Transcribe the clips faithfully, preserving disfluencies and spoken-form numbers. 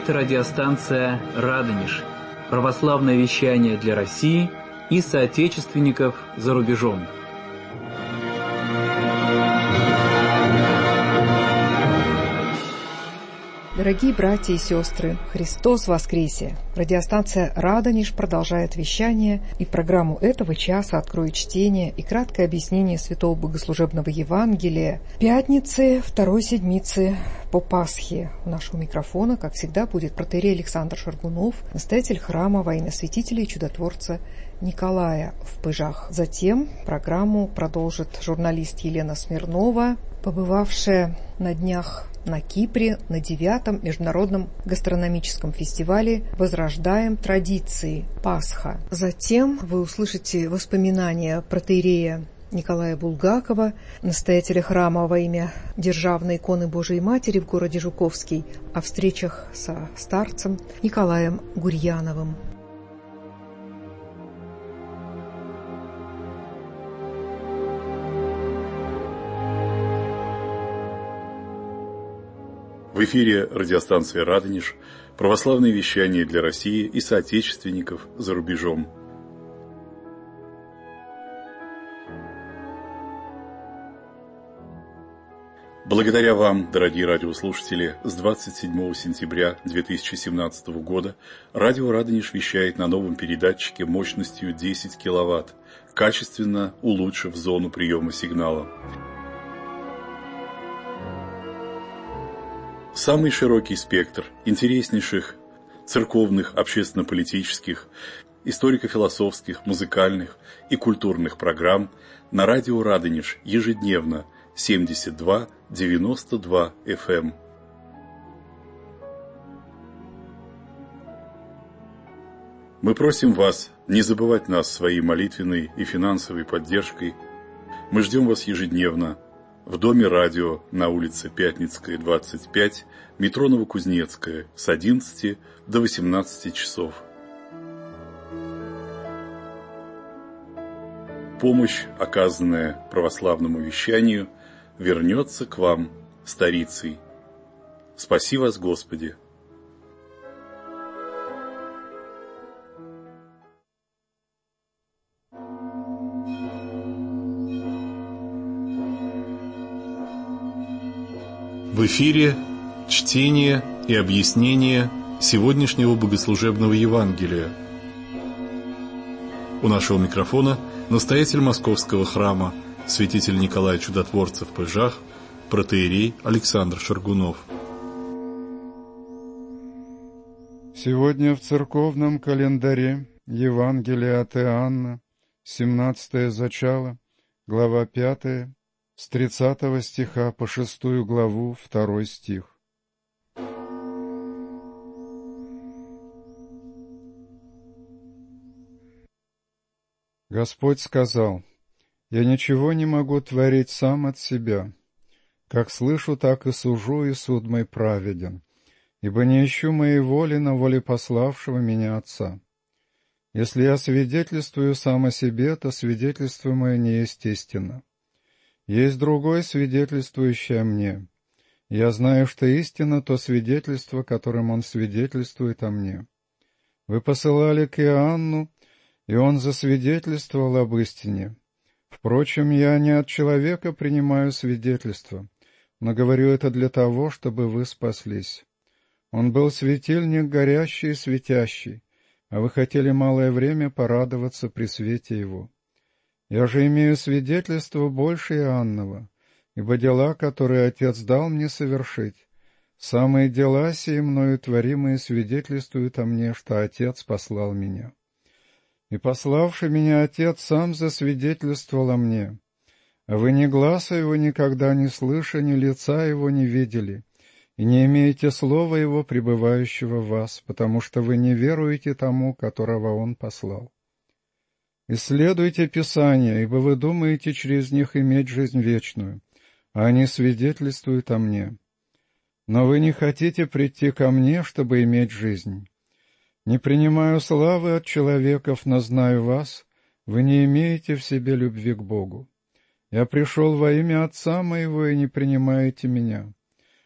Это радиостанция «Радонеж», православное вещание для России и соотечественников за рубежом. Дорогие братья и сестры, Христос воскресе! Радиостанция «Радонеж» продолжает вещание, и программу этого часа откроет чтение и краткое объяснение Святого Богослужебного Евангелия пятницы второй седмицы по Пасхе. У нашего микрофона, как всегда, будет протоиерей Александр Шаргунов, настоятель храма во имя святителя и чудотворца Николая в Пыжах. Затем программу продолжит журналист Елена Смирнова, побывавшая на днях на Кипре на девятом международном гастрономическом фестивале «Возрождаем традиции. Пасха». Затем вы услышите воспоминания протоиерея Николая Булгакова, настоятеля храма во имя Державной иконы Божией Матери в городе Жуковский, о встречах со старцем Николаем Гурьяновым. В эфире радиостанции «Радонеж», православное вещание для России и соотечественников за рубежом. Благодаря вам, дорогие радиослушатели, с двадцать седьмого сентября две тысячи семнадцатого года радио «Радонеж» вещает на новом передатчике мощностью десять киловатт, качественно улучшив зону приема сигнала. Самый широкий спектр интереснейших церковных, общественно-политических, историко-философских, музыкальных и культурных программ на радио «Радонеж» ежедневно семьдесят два девяносто два эф эм. Мы просим вас не забывать нас своей молитвенной и финансовой поддержкой. Мы ждем вас ежедневно в Доме радио на улице Пятницкая, двадцать пять, метро Новокузнецкая, с одиннадцати до восемнадцати часов. Помощь, оказанная православному вещанию, вернется к вам старицей. Спаси вас, Господи! В эфире чтение и объяснение сегодняшнего богослужебного Евангелия. У нашего микрофона настоятель Московского храма, святитель Николай Чудотворца в Пыжах, протоиерей Александр Шаргунов. Сегодня в церковном календаре Евангелие от Иоанна, семнадцатое зачало, глава пятая, с тридцатого стиха по шестую главу, второй стих. Господь сказал: «Я ничего не могу творить сам от себя. Как слышу, так и сужу, и суд мой праведен, ибо не ищу моей воли на воле пославшего меня Отца. Если я свидетельствую сам о себе, то свидетельство мое не есть истина. Есть другой, свидетельствующий о мне. Я знаю, что истина — то свидетельство, которым он свидетельствует о мне. Вы посылали к Иоанну, и он засвидетельствовал об истине. Впрочем, я не от человека принимаю свидетельство, но говорю это для того, чтобы вы спаслись. Он был светильник горящий и светящий, а вы хотели малое время порадоваться при свете его. Я же имею свидетельство больше Иоаннова, ибо дела, которые Отец дал мне совершить, самые дела сии мною творимые свидетельствуют о мне, что Отец послал меня. И пославший меня Отец сам засвидетельствовал о мне, а вы ни гласа его никогда не слышали, ни лица его не видели, и не имеете слова его, пребывающего в вас, потому что вы не веруете тому, которого он послал. Исследуйте Писания, ибо вы думаете через них иметь жизнь вечную, а они свидетельствуют о мне. Но вы не хотите прийти ко мне, чтобы иметь жизнь. Не принимаю славы от человеков, но знаю вас, вы не имеете в себе любви к Богу. Я пришел во имя Отца моего, и не принимаете меня.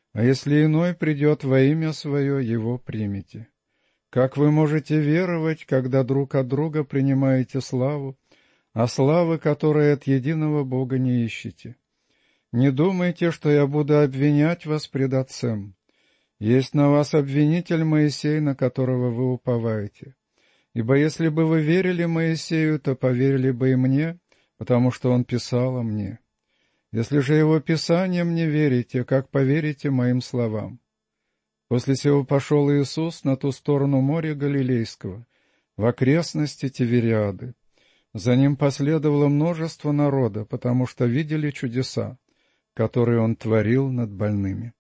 А если иной придет во имя свое, его примите. Как вы можете веровать, когда друг от друга принимаете славу, а славы, которой от единого Бога не ищете? Не думайте, что я буду обвинять вас пред Отцем. Есть на вас обвинитель Моисей, на которого вы уповаете. Ибо если бы вы верили Моисею, то поверили бы и мне, потому что он писал о мне. Если же его писанием не верите, как поверите моим словам? После сего пошел Иисус на ту сторону моря Галилейского, в окрестности Тивериады. За ним последовало множество народа, потому что видели чудеса, которые он творил над больными.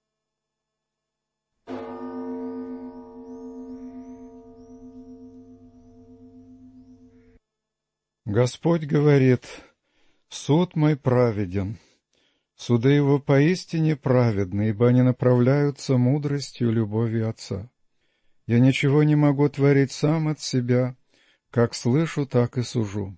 Господь говорит: «Суд мой праведен, суды его поистине праведны, ибо они направляются мудростью и любовью Отца. Я ничего не могу творить сам от себя, как слышу, так и сужу».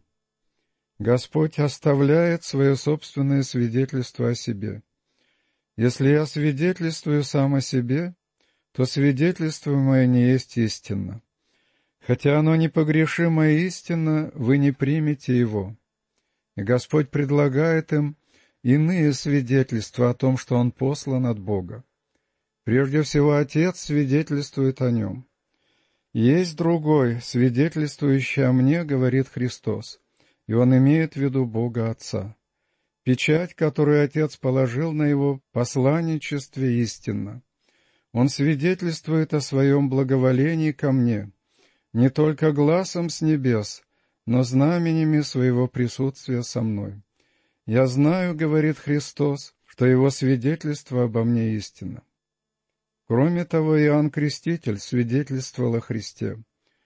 Господь оставляет свое собственное свидетельство о себе. Если я свидетельствую сам о себе, то свидетельство мое не есть истинно. Хотя оно непогрешимо и истинно, вы не примете его. И Господь предлагает им иные свидетельства о том, что Он послан от Бога. Прежде всего, Отец свидетельствует о Нем. Есть другой, свидетельствующий о мне, говорит Христос, и Он имеет в виду Бога Отца. Печать, которую Отец положил на Его посланничестве, истинна. Он свидетельствует о Своем благоволении ко мне, не только гласом с небес, но знаменями Своего присутствия со мной. Я знаю, говорит Христос, что Его свидетельство обо мне истинно. Кроме того, Иоанн Креститель свидетельствовал о Христе.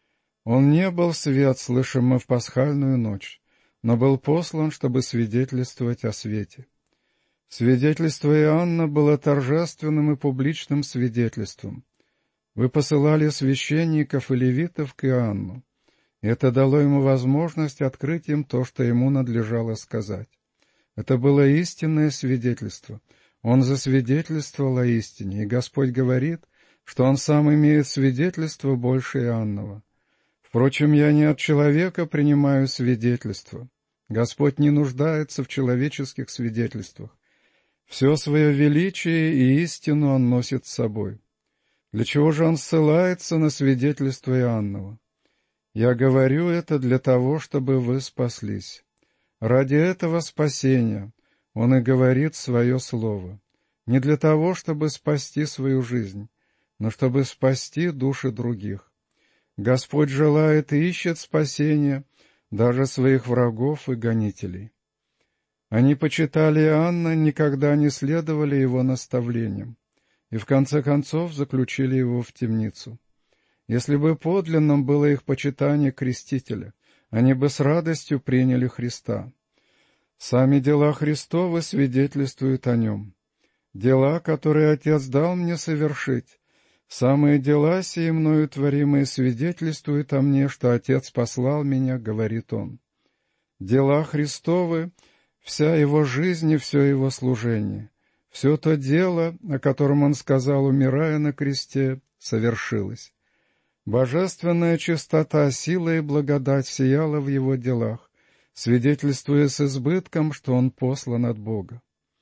Он не был свет, слышим мы в пасхальную ночь, но был послан, чтобы свидетельствовать о свете. Свидетельство Иоанна было торжественным и публичным свидетельством. Вы посылали священников и левитов к Иоанну. Это дало ему возможность открыть им то, что ему надлежало сказать. Это было истинное свидетельство. Он засвидетельствовал о истине, и Господь говорит, что Он сам имеет свидетельство больше Иоаннова. Впрочем, я не от человека принимаю свидетельство. Господь не нуждается в человеческих свидетельствах. Все свое величие и истину Он носит с собой. Для чего же Он ссылается на свидетельство Иоаннова? Я говорю это для того, чтобы вы спаслись. Ради этого спасения Он и говорит свое слово. Не для того, чтобы спасти свою жизнь, но чтобы спасти души других. Господь желает и ищет спасения даже своих врагов и гонителей. Они почитали Иоанна, никогда не следовали его наставлениям, и в конце концов заключили его в темницу. Если бы подлинным было их почитание крестителя, они бы с радостью приняли Христа. Сами дела Христовы свидетельствуют о Нем. Дела, которые Отец дал мне совершить, самые дела сии мною творимые свидетельствуют о мне, что Отец послал меня, говорит Он. Дела Христовы, вся Его жизнь и все Его служение, все то дело, о котором Он сказал, умирая на кресте, совершилось. Божественная чистота, сила и благодать сияла в Его делах, свидетельствуя с избытком, что Он послан от Бога.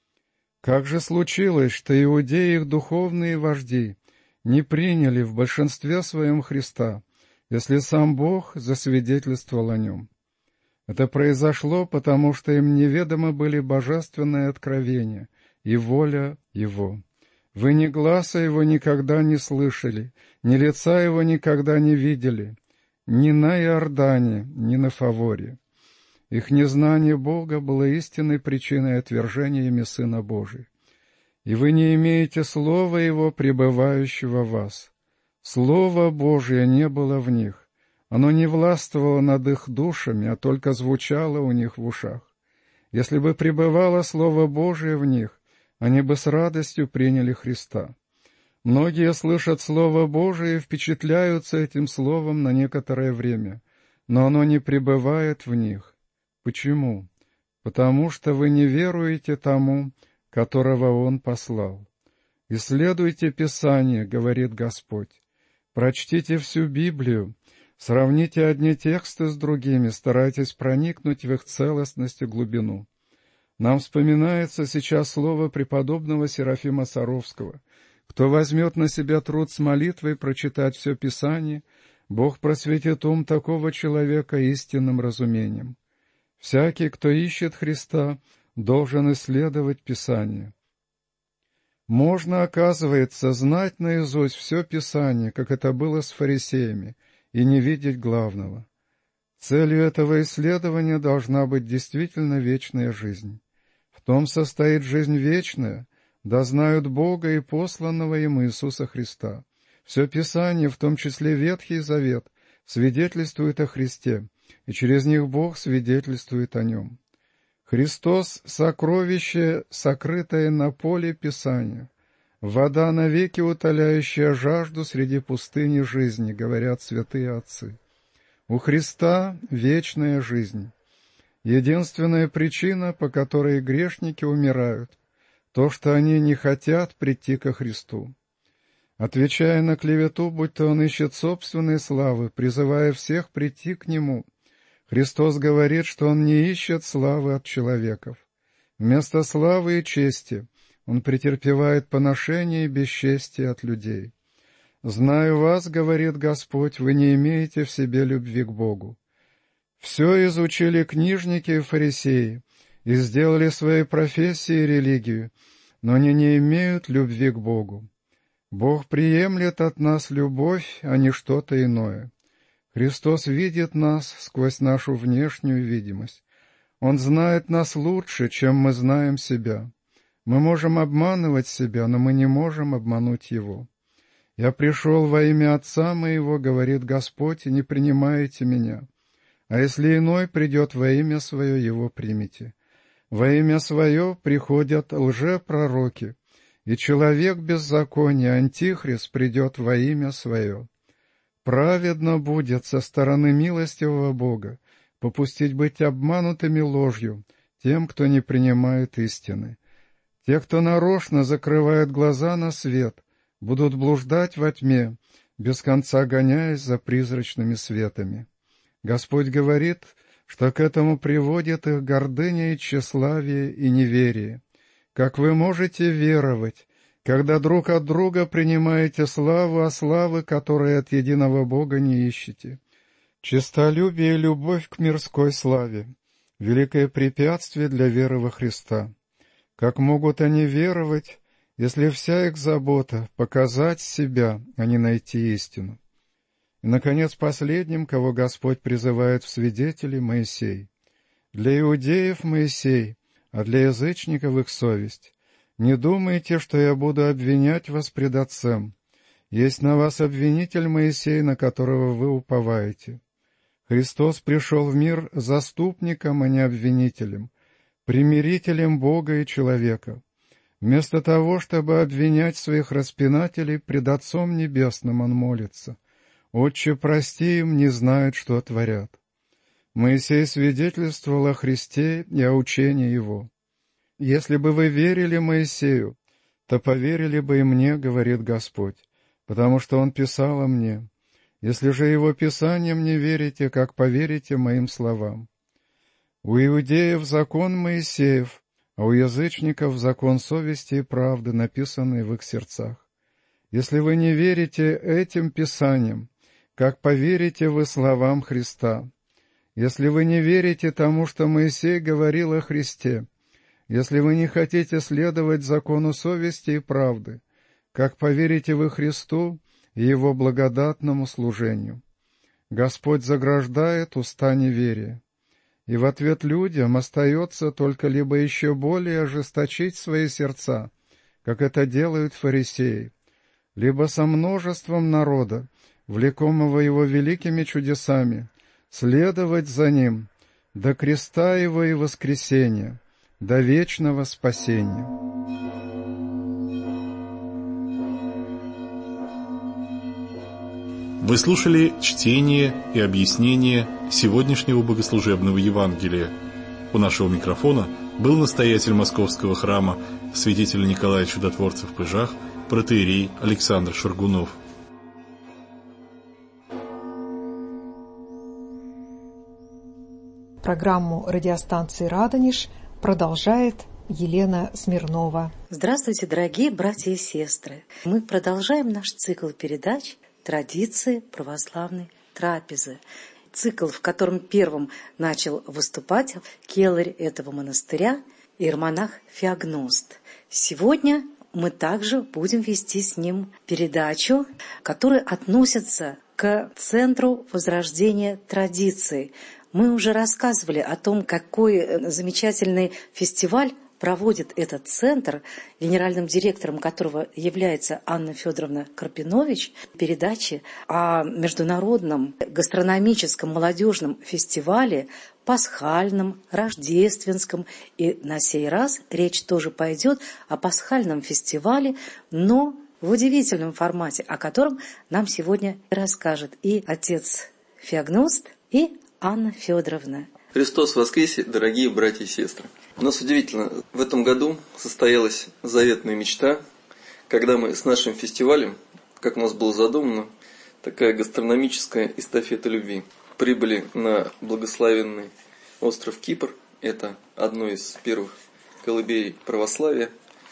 Как же случилось, что иудеи и их духовные вожди не приняли в большинстве своем Христа, если сам Бог засвидетельствовал о Нем? Это произошло, потому что им неведомы были божественные откровения и воля Его. Вы ни гласа Его никогда не слышали, ни лица Его никогда не видели, ни на Иордане, ни на Фаворе. Их незнание Бога было истинной причиной отвержения ими Сына Божия. И вы не имеете Слова Его, пребывающего в вас. Слово Божие не было в них. Оно не властвовало над их душами, а только звучало у них в ушах. Если бы пребывало Слово Божие в них, они бы с радостью приняли Христа. Многие слышат Слово Божие и впечатляются этим Словом на некоторое время, но оно не пребывает в них. Почему? Потому что вы не веруете тому, которого Он послал. «Исследуйте Писание, — говорит Господь, — прочтите всю Библию, сравните одни тексты с другими, старайтесь проникнуть в их целостность и глубину». Нам вспоминается сейчас слово преподобного Серафима Саровского: «Кто возьмет на себя труд с молитвой прочитать все Писание, Бог просветит ум такого человека истинным разумением». Всякий, кто ищет Христа, должен исследовать Писание. Можно, оказывается, знать наизусть все Писание, как это было с фарисеями, и не видеть главного. Целью этого исследования должна быть действительно вечная жизнь. В том состоит жизнь вечная, да знают Бога и посланного им Иисуса Христа. Все Писание, в том числе Ветхий Завет, свидетельствует о Христе, и через них Бог свидетельствует о Нем. Христос — сокровище, сокрытое на поле Писания, вода, навеки утоляющая жажду среди пустыни жизни, говорят святые отцы. У Христа вечная жизнь. Единственная причина, по которой грешники умирают, то, что они не хотят прийти ко Христу. Отвечая на клевету, будто он ищет собственной славы, призывая всех прийти к Нему, Христос говорит, что Он не ищет славы от человеков. Вместо славы и чести Он претерпевает поношение и бесчестие от людей. «Знаю вас, — говорит Господь, — вы не имеете в себе любви к Богу. Все изучили книжники и фарисеи, и сделали своей профессией религию, но они не имеют любви к Богу. Бог приемлет от нас любовь, а не что-то иное. Христос видит нас сквозь нашу внешнюю видимость. Он знает нас лучше, чем мы знаем себя. Мы можем обманывать себя, но мы не можем обмануть Его. «Я пришел во имя Отца моего, — говорит Господь, — и не принимаете меня. А если иной придет во имя свое, его примите. Во имя свое приходят лжепророки, и человек беззакония, антихрист, придет во имя свое. Праведно будет со стороны милостивого Бога попустить быть обманутыми ложью тем, кто не принимает истины. Те, кто нарочно закрывает глаза на свет, будут блуждать во тьме, без конца гоняясь за призрачными светами». Господь говорит, что к этому приводит их гордыня и тщеславие и неверие. Как вы можете веровать, когда друг от друга принимаете славу, а славы, которые от единого Бога не ищете? Честолюбие и любовь к мирской славе — великое препятствие для веры во Христа. Как могут они веровать, если вся их забота — показать себя, а не найти истину? И, наконец, последним, кого Господь призывает в свидетели, — Моисей. Для иудеев Моисей, а для язычников их совесть. «Не думайте, что я буду обвинять вас пред Отцем. Есть на вас обвинитель Моисей, на которого вы уповаете». Христос пришел в мир заступником, а не обвинителем, примирителем Бога и человека. Вместо того, чтобы обвинять своих распинателей, пред Отцом Небесным Он молится: «Отче, прости им, не знают, что творят». Моисей свидетельствовал о Христе и о учении Его. «Если бы вы верили Моисею, то поверили бы и мне, — говорит Господь, — потому что он писал о мне. Если же его писаниям не верите, как поверите моим словам? У иудеев закон Моисеев, а у язычников закон совести и правды, написанный в их сердцах. Если вы не верите этим писаниям, как поверите вы словам Христа? Если вы не верите тому, что Моисей говорил о Христе, если вы не хотите следовать закону совести и правды, как поверите вы Христу и Его благодатному служению?» Господь заграждает уста неверия, и в ответ людям остается только либо еще более ожесточить свои сердца, как это делают фарисеи, либо со множеством народа, влекомого Его великими чудесами, следовать за Ним до креста Его и воскресения, до вечного спасения. Вы слушали чтение и объяснение сегодняшнего богослужебного Евангелия. У нашего микрофона был настоятель Московского храма, святитель Николай Чудотворцев-Пыжах, протоиерей Александр Шаргунов. Программу радиостанции «Радонеж» продолжает Елена Смирнова. Здравствуйте, дорогие братья и сестры! Мы продолжаем наш цикл передач «Традиции православной трапезы». Цикл, в котором первым начал выступать келарь этого монастыря, иеромонах Феогност. Сегодня мы также будем вести с ним передачу, которая относится к Центру возрождения традиций. Мы уже рассказывали о том, какой замечательный фестиваль проводит этот центр, генеральным директором которого является Анна Федоровна Карпинович. Передачи о международном гастрономическом молодежном фестивале, пасхальном, рождественском. И на сей раз речь тоже пойдет о пасхальном фестивале, но в удивительном формате, о котором нам сегодня расскажет и отец Феогност, и Анна Федоровна. Христос воскресе, дорогие братья и сестры! У нас удивительно, в этом году состоялась заветная мечта, когда мы с нашим фестивалем, как у нас было задумано, такая гастрономическая эстафета любви, прибыли на благословенный остров Кипр, это одно из первых колыбелей православия,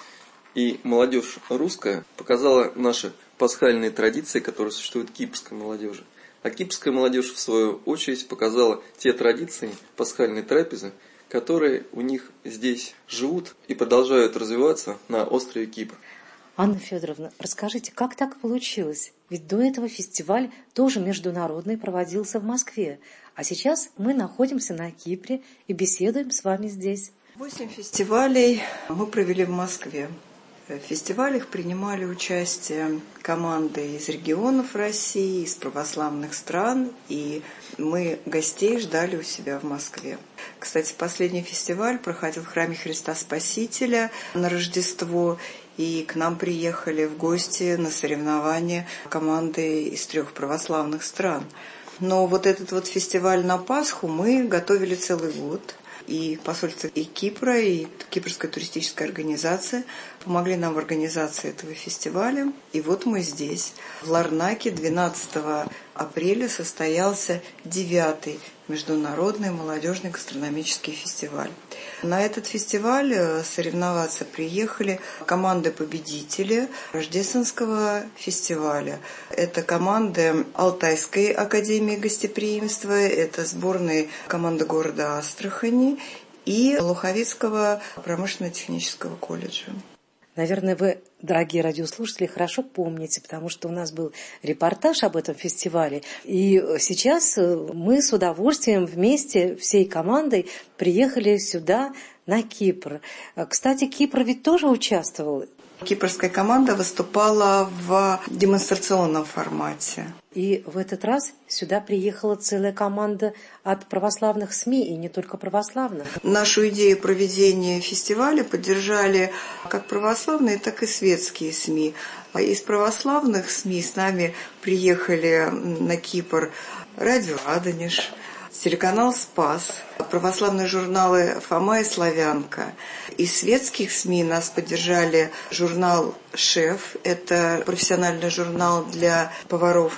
и молодежь русская показала наши пасхальные традиции, которые существуют в кипрской молодежи. А кипрская молодежь, в свою очередь, показала те традиции пасхальной трапезы, которые у них здесь живут и продолжают развиваться на острове Кипр. Анна Федоровна, расскажите, как так получилось? Ведь до этого фестиваль тоже международный проводился в Москве, а сейчас мы находимся на Кипре и беседуем с вами здесь. Восемь фестивалей мы провели в Москве. В фестивалях принимали участие команды из регионов России, из православных стран, и мы гостей ждали у себя в Москве. Кстати, последний фестиваль проходил в храме Христа Спасителя на Рождество, и к нам приехали в гости на соревнования команды из трех православных стран. Но вот этот вот фестиваль на Пасху мы готовили целый год. И посольство и Кипра, и Кипрская туристическая организация помогли нам в организации этого фестиваля. И вот мы здесь. В Ларнаке двенадцатого апреля состоялся девятый международный молодежный гастрономический фестиваль. На этот фестиваль соревноваться приехали команды-победители Рождественского фестиваля. Это команды Алтайской академии гостеприимства, это сборные команды города Астрахани и Луховицкого промышленно-технического колледжа. Наверное, вы, дорогие радиослушатели, хорошо помните, потому что у нас был репортаж об этом фестивале. И сейчас мы с удовольствием вместе, всей командой, приехали сюда, на Кипр. Кстати, Кипр ведь тоже участвовал. Кипрская команда выступала в демонстрационном формате. И в этот раз сюда приехала целая команда от православных СМИ, и не только православных. Нашу идею проведения фестиваля поддержали как православные, так и светские СМИ. А из православных СМИ с нами приехали на Кипр радио «Радонеж», телеканал «Спас», православные журналы «Фома» и «Славянка». Из светских СМИ нас поддержали журнал «Шеф», это профессиональный журнал для поваров,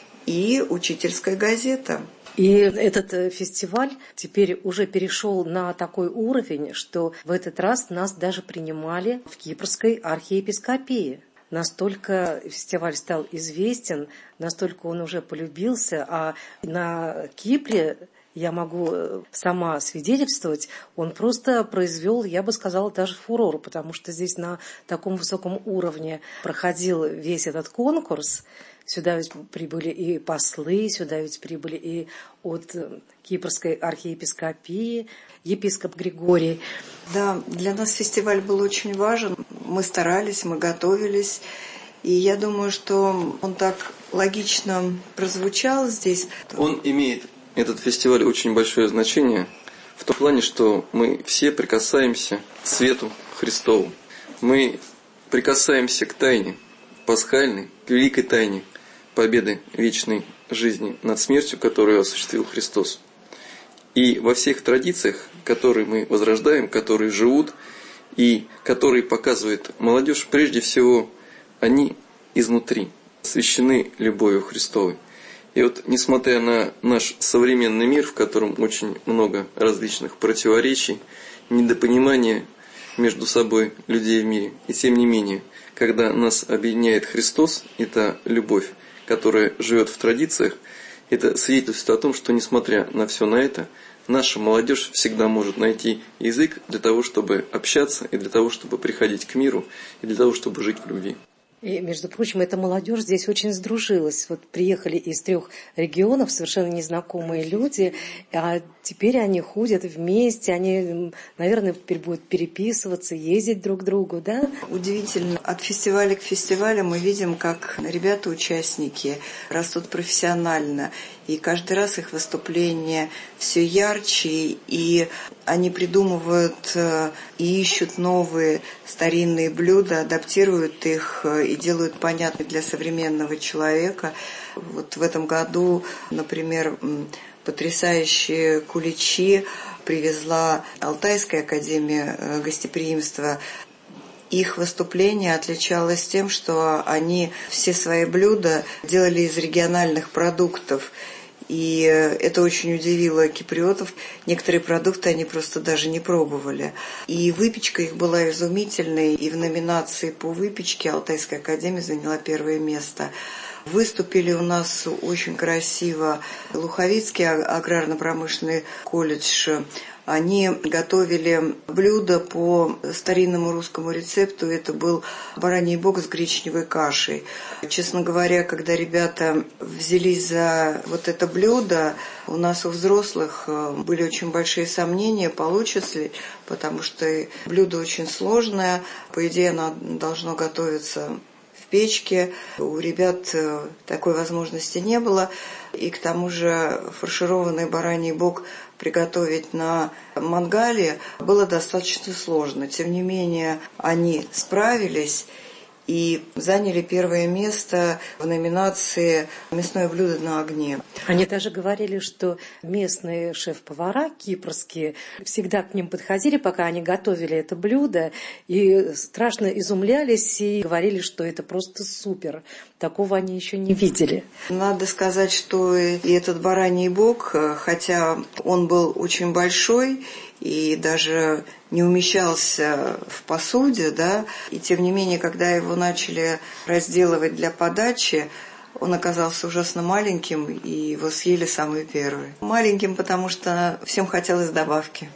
и «Учительская газета». И этот фестиваль теперь уже перешел на такой уровень, что в этот раз нас даже принимали в Кипрской архиепископии. Настолько фестиваль стал известен, настолько он уже полюбился, а на Кипре, я могу сама свидетельствовать, он просто произвел, я бы сказала, даже фурор, потому что здесь на таком высоком уровне проходил весь этот конкурс. Сюда ведь прибыли и послы, сюда ведь прибыли и от Кипрской архиепископии, епископ Григорий. Да, для нас фестиваль был очень важен. Мы старались, мы готовились. И я думаю, что он так логично прозвучал здесь. Он имеет, этот фестиваль, очень большое значение в том плане, что мы все прикасаемся к свету Христову. Мы прикасаемся к тайне пасхальной, к великой тайне победы вечной жизни над смертью, которую осуществил Христос. И во всех традициях, которые мы возрождаем, которые живут и которые показывает молодежь, прежде всего они изнутри освящены любовью Христовой. И вот, несмотря на наш современный мир, в котором очень много различных противоречий, недопонимания между собой людей в мире, и тем не менее, когда нас объединяет Христос, это любовь, которая живет в традициях, это свидетельствует о том, что, несмотря на все на это, наша молодежь всегда может найти язык для того, чтобы общаться, и для того, чтобы приходить к миру, и для того, чтобы жить в любви. И, между прочим, эта молодежь здесь очень сдружилась. Вот приехали из трех регионов совершенно незнакомые люди, а теперь они ходят вместе, они, наверное, теперь будут переписываться, ездить друг к другу, да? Удивительно. От фестиваля к фестивалю мы видим, как ребята-участники растут профессионально. И каждый раз их выступления все ярче, и они придумывают и ищут новые старинные блюда, адаптируют их и делают понятны для современного человека. Вот в этом году, например, потрясающие куличи привезла Алтайская академия гостеприимства. Их выступление отличалось тем, что они все свои блюда делали из региональных продуктов. И это очень удивило киприотов. Некоторые продукты они просто даже не пробовали. И выпечка их была изумительной. И в номинации по выпечке Алтайская академия заняла первое место. Выступили у нас очень красиво Луховицкий аграрно-промышленный колледж. Они готовили блюдо по старинному русскому рецепту. Это был бараний бок с гречневой кашей. Честно говоря, когда ребята взялись за вот это блюдо, у нас у взрослых были очень большие сомнения, получится ли, потому что блюдо очень сложное. По идее, оно должно готовиться в печке. У ребят такой возможности не было. И к тому же фаршированный бараний бок приготовить на мангале было достаточно сложно. Тем не менее, они справились и заняли первое место в номинации «Мясное блюдо на огне». Они даже говорили, что местные шеф-повара кипрские всегда к ним подходили, пока они готовили это блюдо, и страшно изумлялись и говорили, что это просто супер. Такого они еще не видели. Надо сказать, что и этот бараний бок, хотя он был очень большой и даже не умещался в посуде, да, и тем не менее, когда его начали разделывать для подачи, он оказался ужасно маленьким, и его съели самые первые. Маленьким, потому что всем хотелось добавки.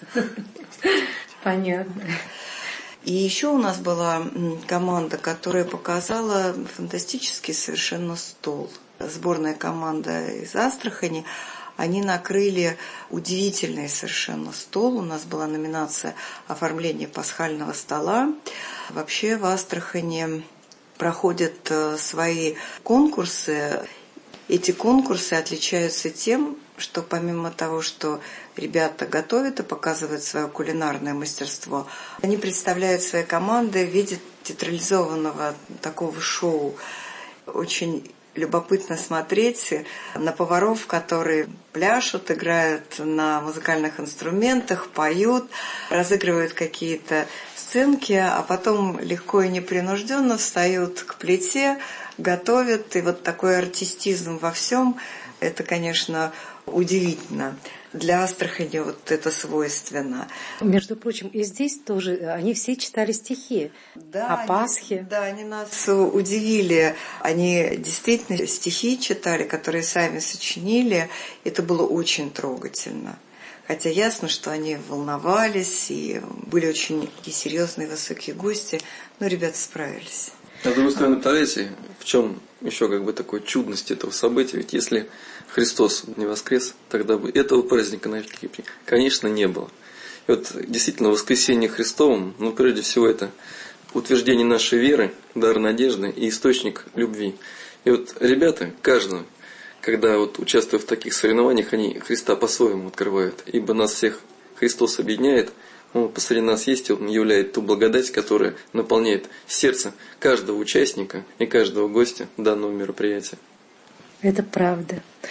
Понятно. И еще у нас была команда, которая показала фантастический совершенно стол. Сборная команда из Астрахани. Они накрыли удивительный совершенно стол. У нас была номинация «Оформление пасхального стола». Вообще в Астрахани проходят свои конкурсы. Эти конкурсы отличаются тем, что помимо того, что ребята готовят и показывают свое кулинарное мастерство, они представляют свои команды в виде театрализованного такого шоу. Очень любопытно смотреть на поваров, которые пляшут, играют на музыкальных инструментах, поют, разыгрывают какие-то сценки, а потом легко и непринужденно встают к плите, готовят. И вот такой артистизм во всем, это, конечно, удивительно. Для Астрахани вот это свойственно. Между прочим, и здесь тоже они все читали стихи да, о Пасхе. Они, да, они нас удивили. Они действительно стихи читали, которые сами сочинили. Это было очень трогательно. Хотя ясно, что они волновались, и были очень такие серьезные высокие гости, но ребята справились. А с другой стороны, представляете, в чем еще как бы такой чудность этого события? Ведь если Христос не воскрес, тогда бы этого праздника на Кипре, конечно, не было. И вот действительно, воскресение Христовым, ну, прежде всего, это утверждение нашей веры, дар надежды и источник любви. И вот ребята, каждый, когда вот участвуя в таких соревнованиях, они Христа по-своему открывают, ибо нас всех Христос объединяет. Он посреди нас есть, Он являет ту благодать, которая наполняет сердце каждого участника и каждого гостя данного мероприятия. Это правда.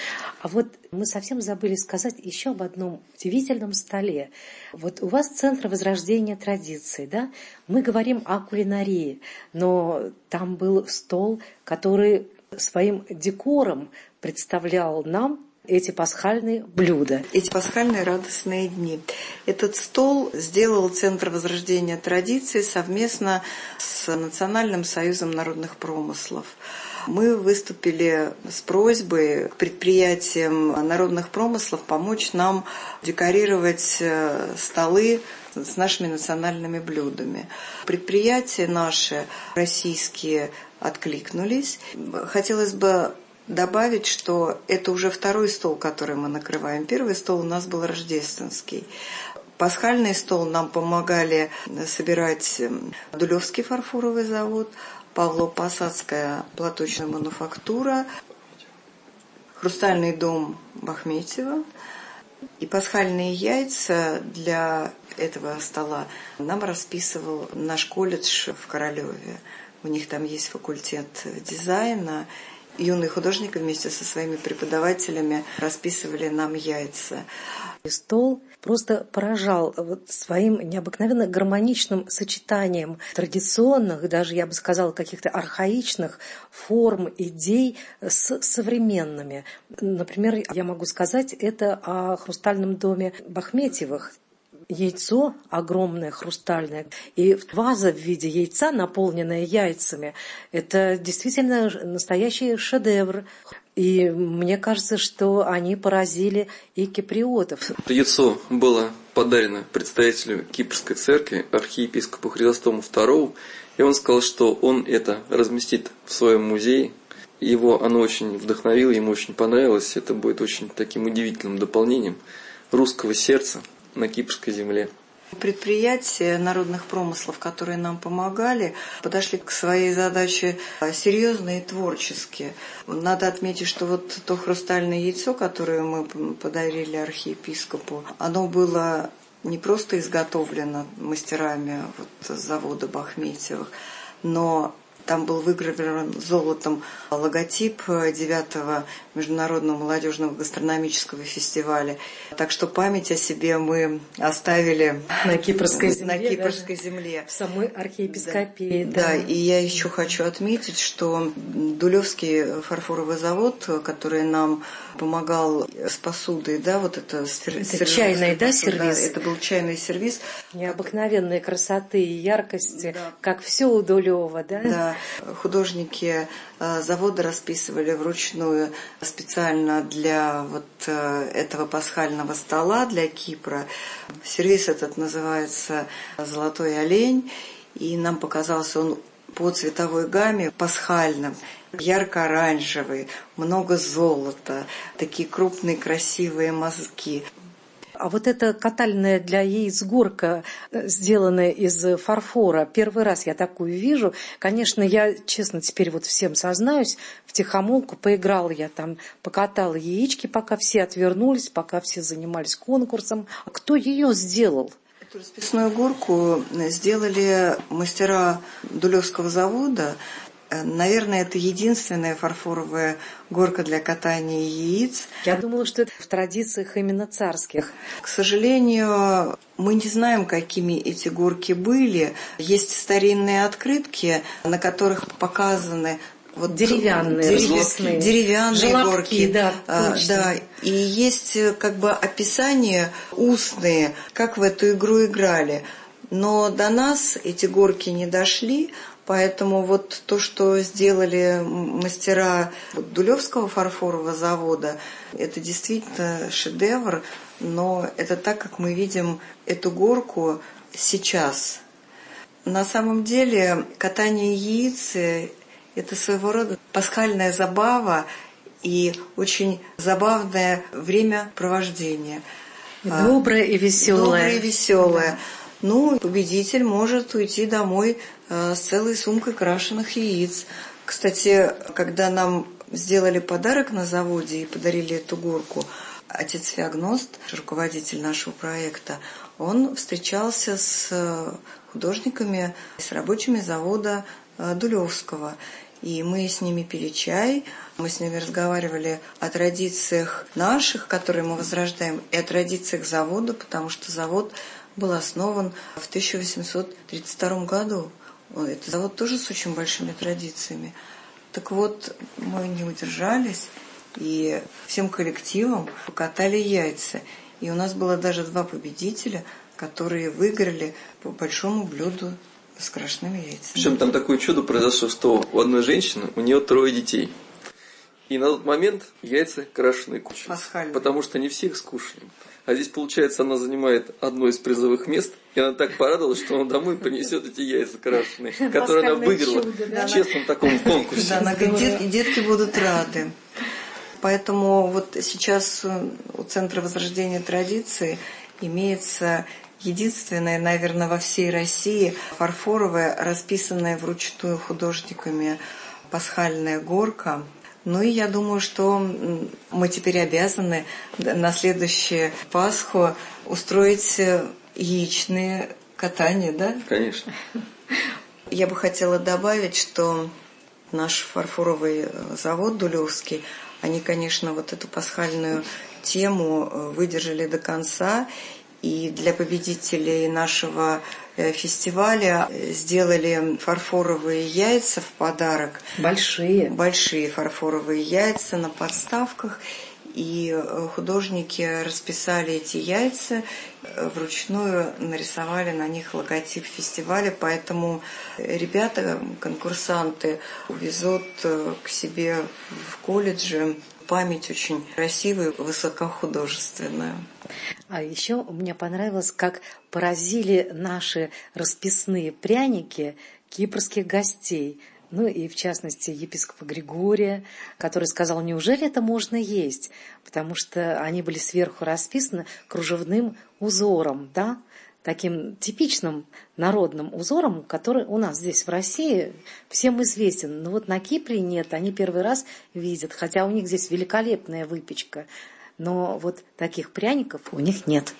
А вот мы совсем забыли сказать еще об одном удивительном столе. Вот у вас Центр возрождения традиций, да? Мы говорим о кулинарии, но там был стол, который своим декором представлял нам эти пасхальные блюда. Эти пасхальные радостные дни. Этот стол сделал Центр возрождения традиций совместно с Национальным союзом народных промыслов. Мы выступили с просьбой к предприятиям народных промыслов помочь нам декорировать столы с нашими национальными блюдами. Предприятия наши российские откликнулись. Хотелось бы добавить, что это уже второй стол, который мы накрываем. Первый стол у нас был рождественский. Пасхальный стол нам помогали собирать Дулевский фарфоровый завод, Павлово-Посадская платочная мануфактура, Хрустальный дом Бахметьева. И пасхальные яйца для этого стола нам расписывал наш колледж в Королеве. У них там есть факультет дизайна. Юные художники вместе со своими преподавателями расписывали нам яйца. Стол просто поражал вот своим необыкновенно гармоничным сочетанием традиционных, даже, я бы сказала, каких-то архаичных форм, идей с современными. Например, я могу сказать это о Хрустальном доме Бахметьевых. Яйцо огромное, хрустальное, и ваза в виде яйца, наполненная яйцами, это действительно настоящий шедевр. И мне кажется, что они поразили и киприотов. Яйцо было подарено представителю Кипрской церкви, архиепископу Хризостому второму, и он сказал, что он это разместит в своем музее. Его оно очень вдохновило, ему очень понравилось. Это будет очень таким удивительным дополнением русского сердца на Кипрской земле. Предприятия народных промыслов, которые нам помогали, подошли к своей задаче серьезно и творчески. Надо отметить, что вот то хрустальное яйцо, которое мы подарили архиепископу, оно было не просто изготовлено мастерами вот завода Бахметьевых, но там был выгравирован золотом логотип девятого Международного молодежного гастрономического фестиваля. Так что память о себе мы оставили на Кипрской земле. На Кипрской земле. В самой архиепископии. Да. Да. да, и я еще хочу отметить, что Дулевский фарфоровый завод, который нам помогал с посудой, да, вот это, сфер... это чайный, да, сервиз? Да, это был чайный сервиз. Необыкновенной красоты и яркости, да. Как все у Дулева, да? Да. Художники завода расписывали вручную специально для вот этого пасхального стола для Кипра. Сервиз этот называется «Золотой олень», и нам показался он по цветовой гамме пасхальным. Ярко-оранжевый, много золота, такие крупные красивые мазки. А вот эта катальная для яиц горка, сделанная из фарфора, первый раз я такую вижу. Конечно, я, честно, теперь вот всем сознаюсь, втихомолку поиграла я там, покатала яички, пока все отвернулись, пока все занимались конкурсом. А кто ее сделал? Эту расписную горку сделали мастера Дулевского завода. Наверное, это единственная фарфоровая горка для катания яиц. Я думала, что это в традициях именно царских. К сожалению, мы не знаем, какими эти горки были. Есть старинные открытки, на которых показаны вот деревянные, деревянные, деревянные желобки, горки. Да, а, да, и есть как бы описания устные, как в эту игру играли. Но до нас эти горки не дошли. Поэтому вот то, что сделали мастера Дулевского фарфорового завода, это действительно шедевр, но это так, как мы видим эту горку сейчас. На самом деле катание яиц – это своего рода пасхальная забава и очень забавное времяпровождение. Доброе и веселое. Доброе и веселое. Ну, победитель может уйти домой с целой сумкой крашеных яиц. Кстати, когда нам сделали подарок на заводе и подарили эту горку, отец Феогност, руководитель нашего проекта, он встречался с художниками, с рабочими завода Дулевского. И мы с ними пили чай, мы с ними разговаривали о традициях наших, которые мы возрождаем, и о традициях завода, потому что завод был основан в тысяча восемьсот тридцать втором году. Это завод тоже с очень большими традициями. Так вот, мы не удержались и всем коллективом покатали яйца. И у нас было даже два победителя, которые выиграли по большому блюду с крашенными яйцами. Причем там такое чудо произошло, что у одной женщины, у нее трое детей. И на тот момент яйца крашеные кучились. Пасхальные. Потому что не все их скушали. А здесь, получается, она занимает одно из призовых мест, и она так порадовалась, что она домой принесет эти яйца крашеные, которые она выиграла в честном таком конкурсе. Да, она говорит, и детки будут рады. Поэтому вот сейчас у Центра возрождения традиции имеется единственная, наверное, во всей России фарфоровая, расписанная вручную художниками пасхальная горка. Ну и я думаю, что мы теперь обязаны на следующую Пасху устроить яичные катания, да? Конечно. Я бы хотела добавить, что наш фарфоровый завод Дулевский, они, конечно, вот эту пасхальную тему выдержали до конца. И для победителей нашего фестиваля сделали фарфоровые яйца в подарок. Большие. Большие фарфоровые яйца на подставках. И художники расписали эти яйца, вручную нарисовали на них логотип фестиваля. Поэтому ребята, конкурсанты, увезут к себе в колледже память очень красивую, высокохудожественную. А еще мне понравилось, как поразили наши расписные пряники кипрских гостей. Ну и в частности епископа Григория, который сказал, неужели это можно есть? Потому что они были сверху расписаны кружевным узором, да? Таким типичным народным узором, который у нас здесь в России всем известен. Но вот на Кипре нет, они первый раз видят, хотя у них здесь великолепная выпечка. Но вот таких пряников у них нет.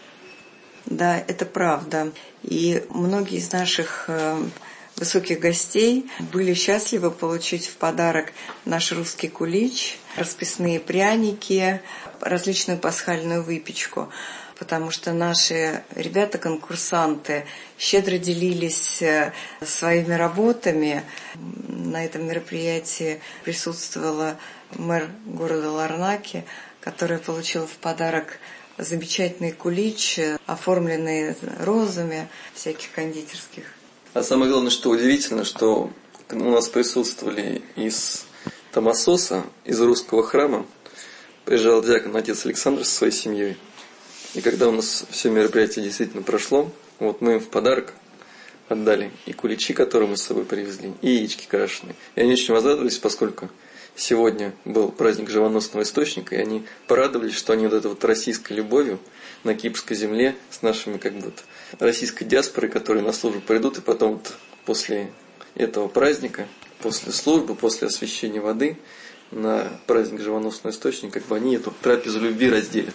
Да, это правда. И многие из наших высоких гостей были счастливы получить в подарок наш русский кулич, расписные пряники, различную пасхальную выпечку. Потому что наши ребята-конкурсанты щедро делились своими работами. На этом мероприятии присутствовала мэр города Ларнаки, которая получила в подарок замечательный кулич, оформленный розами всяких кондитерских. А самое главное, что удивительно, что у нас присутствовали из Томасоса, из русского храма, приезжал диакон отец Александр со своей семьей. И когда у нас все мероприятие действительно прошло, вот мы им в подарок отдали и куличи, которые мы с собой привезли, и яички крашеные. И они очень возрадовались, поскольку сегодня был праздник живоносного источника, и они порадовались, что они вот этой вот российской любовью на кипрской земле с нашими как бы вот российской диаспорой, которые на службу придут, и потом вот после этого праздника, после службы, после освящения воды на праздник живоносного источника, как бы они эту трапезу любви разделят.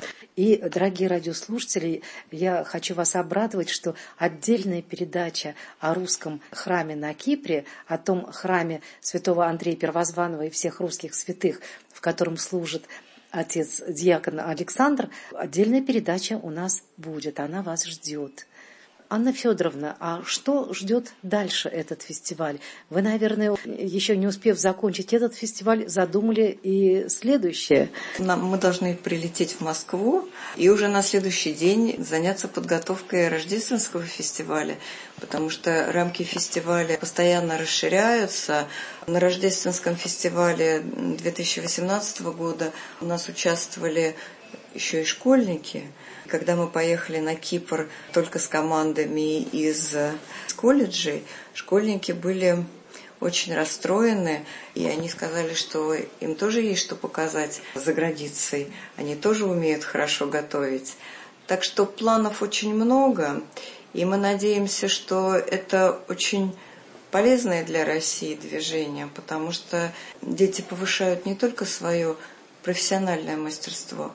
И, дорогие радиослушатели, я хочу вас обрадовать, что отдельная передача о русском храме на Кипре, о том храме святого Андрея Первозванного и всех русских святых, в котором служит отец диакон Александр, отдельная передача у нас будет, она вас ждет. Анна Федоровна, а что ждет дальше этот фестиваль? Вы, наверное, еще не успев закончить этот фестиваль, задумали и следующее. Нам, мы должны прилететь в Москву и уже на следующий день заняться подготовкой рождественского фестиваля, потому что рамки фестиваля постоянно расширяются. На рождественском фестивале две тысячи восемнадцатого года у нас участвовали еще и школьники. Когда мы поехали на Кипр только с командами из колледжей, школьники были очень расстроены, и они сказали, что им тоже есть что показать за границей, они тоже умеют хорошо готовить. Так что планов очень много, и мы надеемся, что это очень полезное для России движение, потому что дети повышают не только свое профессиональное мастерство,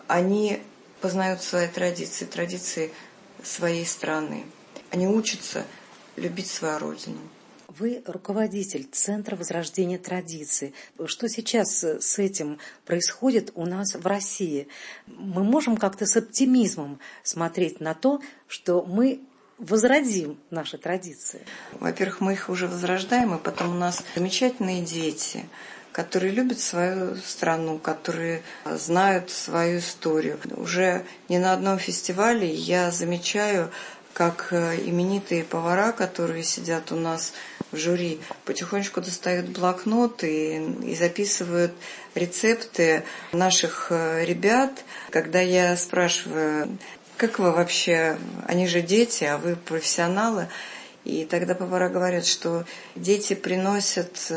они познают свои традиции, традиции своей страны. Они учатся любить свою родину. Вы руководитель Центра возрождения традиций. Что сейчас с этим происходит у нас в России? Мы можем как-то с оптимизмом смотреть на то, что мы возродим наши традиции? Во-первых, мы их уже возрождаем, и потом у нас замечательные дети, которые любят свою страну, которые знают свою историю. Уже не на одном фестивале я замечаю, как именитые повара, которые сидят у нас в жюри, потихонечку достают блокноты и, и записывают рецепты наших ребят. Когда я спрашиваю, как вы вообще, они же дети, а вы профессионалы, и тогда повара говорят, что дети приносят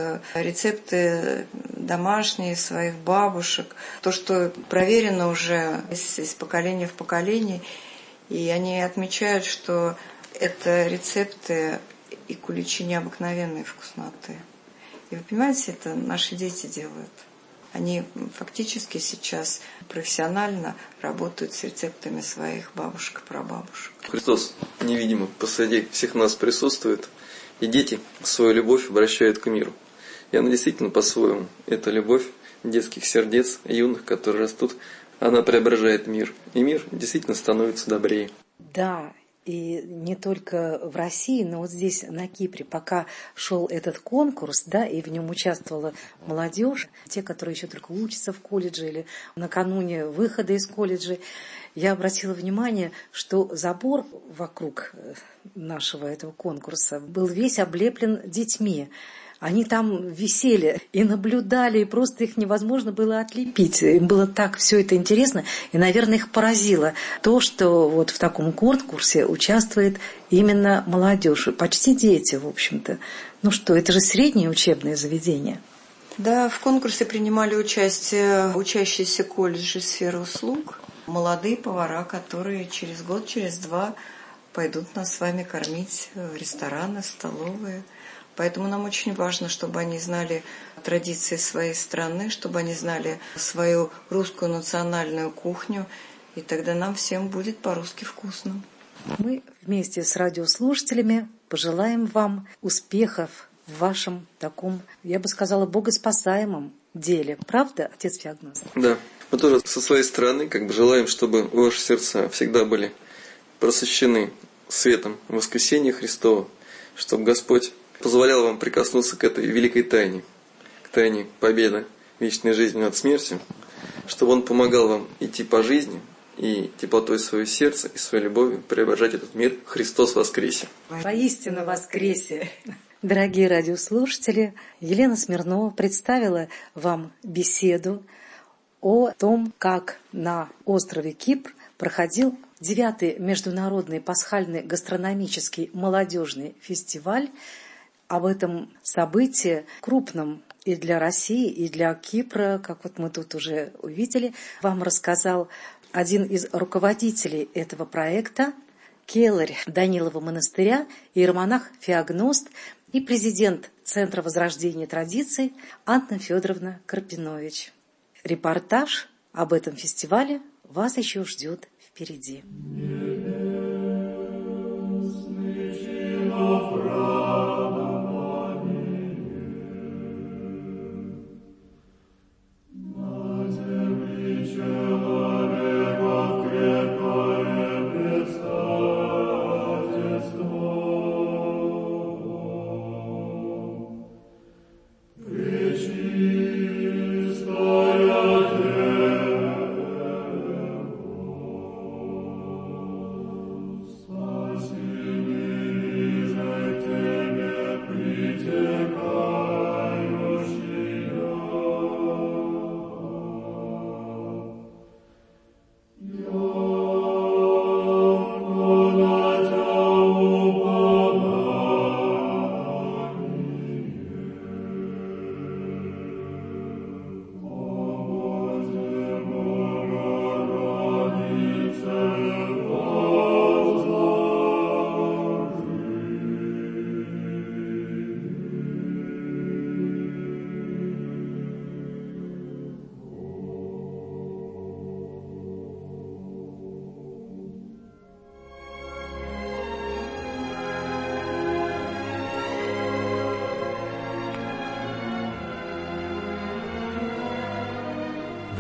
рецепты домашние своих бабушек, то, что проверено уже из, из поколения в поколение. И они отмечают, что это рецепты и куличи необыкновенной вкусноты. И вы понимаете, это наши дети делают. Они фактически сейчас профессионально работают с рецептами своих бабушек и прабабушек. Христос невидимо посреди всех нас присутствует, и дети свою любовь обращают к миру. И она действительно по-своему, эта любовь детских сердец, юных, которые растут, она преображает мир. И мир действительно становится добрее. Да, и не только в России, но вот здесь, на Кипре, пока шел этот конкурс, да, и в нем участвовала молодежь, те, которые еще только учатся в колледже или накануне выхода из колледжа, я обратила внимание, что забор вокруг нашего этого конкурса был весь облеплен детьми. Они там висели и наблюдали, и просто их невозможно было отлепить. Им было так все это интересно, и, наверное, их поразило то, что вот в таком конкурсе участвует именно молодежь, почти дети, в общем-то. Ну что, это же среднее учебное заведение. Да, в конкурсе принимали участие учащиеся колледжа сферы услуг, молодые повара, которые через год, через два пойдут нас с вами кормить в рестораны, столовые. Поэтому нам очень важно, чтобы они знали традиции своей страны, чтобы они знали свою русскую национальную кухню, и тогда нам всем будет по-русски вкусно. Мы вместе с радиослушателями пожелаем вам успехов в вашем таком, я бы сказала, богоспасаемом деле. Правда, отец Феогност? Да. Мы тоже со своей стороны как бы желаем, чтобы ваши сердца всегда были просвещены светом воскресения Христова, чтобы Господь позволял вам прикоснуться к этой великой тайне, к тайне победы вечной жизни над смертью, чтобы Он помогал вам идти по жизни и теплотой своего сердца и своей любовью преображать этот мир. Христос воскресе! Воистину воскресе! Дорогие радиослушатели, Елена Смирнова представила вам беседу о том, как на острове Кипр проходил девятый международный пасхальный гастрономический молодежный фестиваль. Об этом событии, крупном и для России, и для Кипра, как вот мы тут уже увидели, вам рассказал один из руководителей этого проекта, келарь Данилова монастыря, иеромонах Феогност и президент Центра возрождения традиций Анна Федоровна Карпинович. Репортаж об этом фестивале вас еще ждет впереди.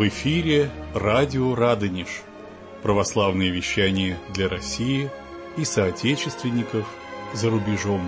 В эфире радио «Радонеж». Православные вещания для России и соотечественников за рубежом.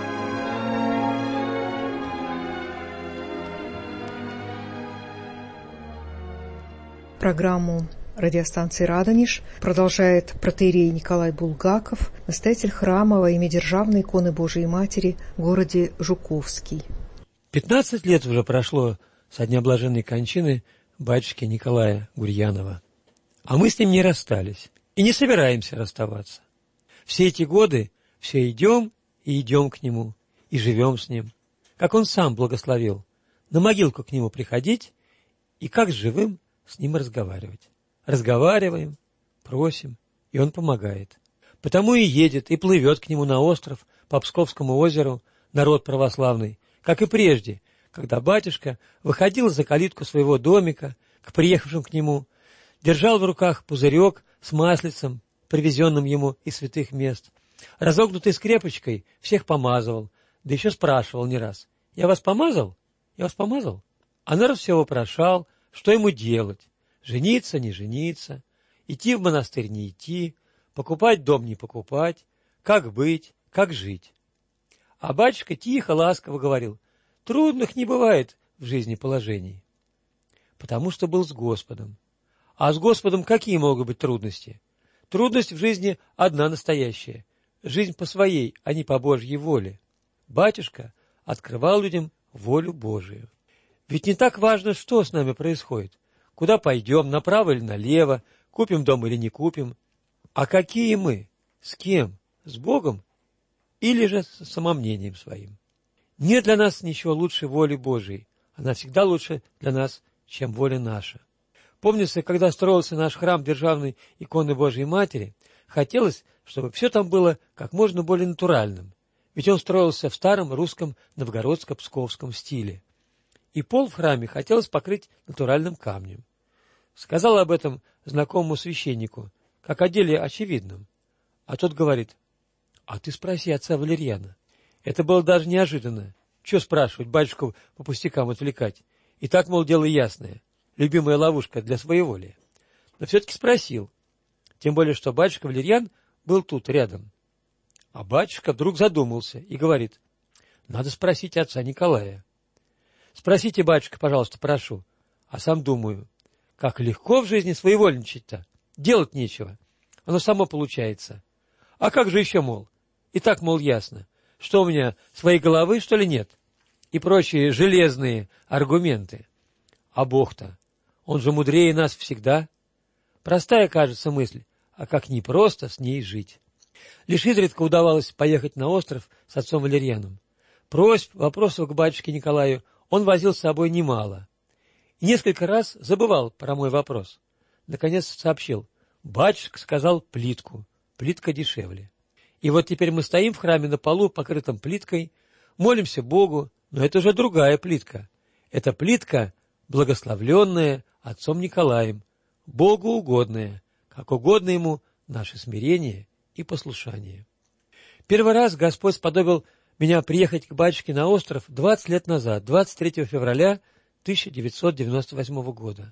Программу радиостанции «Радонеж» продолжает протоиерей Николай Булгаков, настоятель храма во имя Державной иконы Божией Матери в городе Жуковский. Пятнадцать лет уже прошло со дня блаженной кончины батюшки Николая Гурьянова. А мы с ним не расстались и не собираемся расставаться. Все эти годы все идем и идем к нему, и живем с ним, как он сам благословил, на могилку к нему приходить и как с живым с ним разговаривать. Разговариваем, просим, и он помогает. Потому и едет, и плывет к нему на остров по Псковскому озеру народ православный, как и прежде, когда батюшка выходил за калитку своего домика к приехавшим к нему, держал в руках пузырек с маслицем, привезенным ему из святых мест, разогнутой скрепочкой всех помазывал, да еще спрашивал не раз: «Я вас помазал? Я вас помазал?» А народ все вопрошал, что ему делать: жениться, не жениться, идти в монастырь, не идти, покупать дом, не покупать, как быть, как жить. А батюшка тихо, ласково говорил: трудных не бывает в жизни положений. Потому что был с Господом. А с Господом какие могут быть трудности? Трудность в жизни одна настоящая. Жизнь по своей, а не по Божьей воле. Батюшка открывал людям волю Божию. Ведь не так важно, что с нами происходит. Куда пойдем, направо или налево, купим дом или не купим. А какие мы? С кем? С Богом? Или же с самомнением своим? Нет для нас ничего лучше воли Божией. Она всегда лучше для нас, чем воля наша. Помнится, когда строился наш храм Державной иконы Божией Матери, хотелось, чтобы все там было как можно более натуральным. Ведь он строился в старом русском новгородско-псковском стиле. И пол в храме хотелось покрыть натуральным камнем. Сказал об этом знакомому священнику, как о деле очевидном. А тот говорит: «А ты спроси отца Валерьяна». Это было даже неожиданно. Че спрашивать, батюшку по пустякам отвлекать? И так, мол, дело ясное. Любимая ловушка для своеволия. Но все-таки спросил. Тем более, что батюшка Валерьян был тут, рядом. А батюшка вдруг задумался и говорит: надо спросить отца Николая. Спросите, батюшка, пожалуйста, прошу. А сам думаю, как легко в жизни своевольничать-то. Делать нечего. Оно само получается. А как же еще, мол? И так, мол, ясно. Что у меня, своей головы, что ли, нет? И прочие железные аргументы. А Бог-то, он же мудрее нас всегда. Простая, кажется, мысль, а как непросто с ней жить. Лишь изредка удавалось поехать на остров с отцом Валерьяном. Просьб, вопросов к батюшке Николаю он возил с собой немало. И несколько раз забывал про мой вопрос. Наконец сообщил: батюшка сказал плитку, плитка дешевле. И вот теперь мы стоим в храме на полу, покрытом плиткой, молимся Богу, но это уже другая плитка. Это плитка, благословленная отцом Николаем, Богу угодная, как угодно ему наше смирение и послушание. Первый раз Господь сподобил меня приехать к батюшке на остров двадцать лет назад, двадцать третьего февраля тысяча девятьсот девяносто восьмого года.